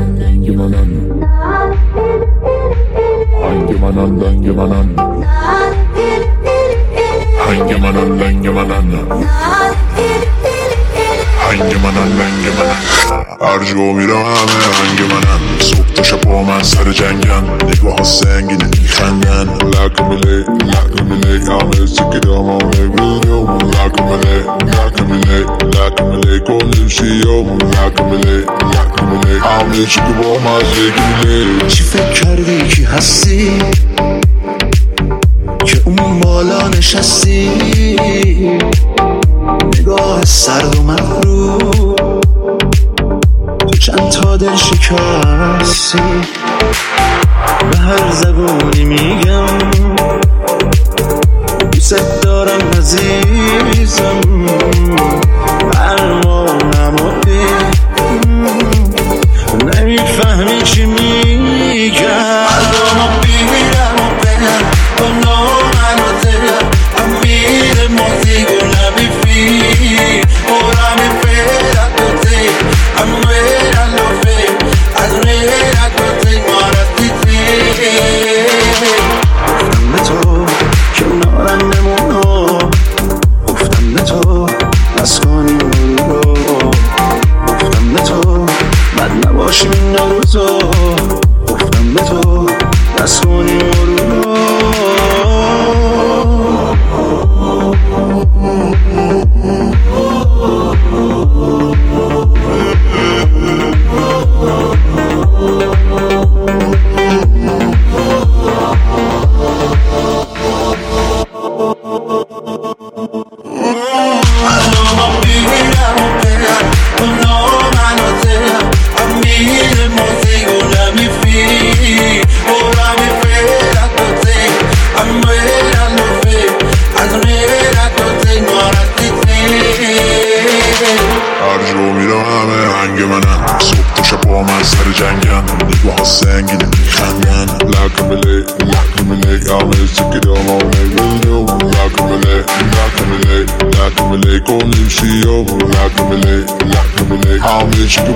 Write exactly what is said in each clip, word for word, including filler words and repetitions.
لنگمنن هنگمنن لنگمنن هنگمنن لنگمنن هنگمنن لنگمنن هر جا میرم همه هنگمنن صبح تا شب با من سر جنگن نگاه ها سنگینه میخندن لکمله لکمله همه سکرام همه بودم لکمله لکمله لکمله کنیم شیام لکمله لکمله همه چی که با من زگیله. چی فکر کردی کی هستی که اون بالا نشستی نگاه سرد و مغرور تو چند تا دل شکستی به هر زبونی میگم دوست دارم عزیزم برمانم و نمیفهمی چی میگم قلبمو بیرم و برم با نامن و دلم امیر موزیگو نمیفی برم فرد و تی امیر الوفی از میرد و تی مارتی تی گفتم به تو کنارم نمونو گفتم به تو بس کنی رو گفتم به تو بد نباشیم این روزا گفتم به تو بس کنی رو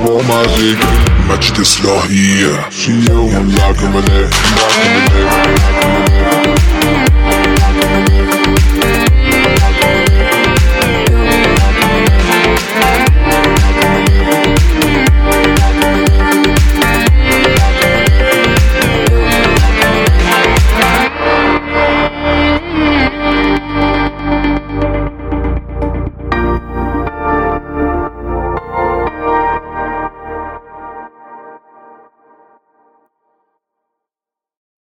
مجد اصلاحیه شیو من لکمله لکمله